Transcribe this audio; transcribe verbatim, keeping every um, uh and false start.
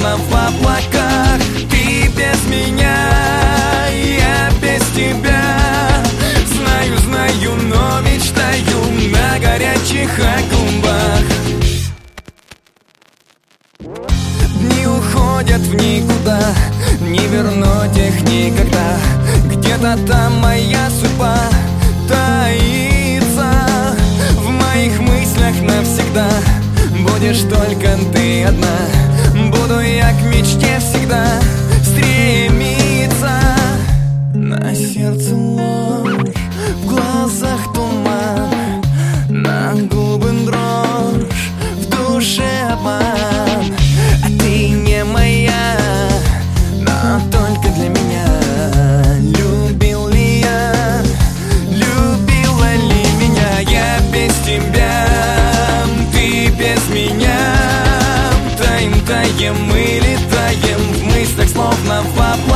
словно в облаках. Ты без меня, я без тебя. Знаю, знаю, но мечтаю на горячих клумбах. Дни уходят в никуда, не вернуть их никогда. Где-то там моя судьба таится, в моих мыслях навсегда будешь только ты одна. Буду я к мечте всегда стремиться. На сердце ложь, в глазах туман, на губах дрожь, в душе обман. А ты не моя, но только для меня. Любил ли я, любила ли меня? Я без тебя, ты без меня. Таем, таем, мы летаем в мыслях, словно в облаках.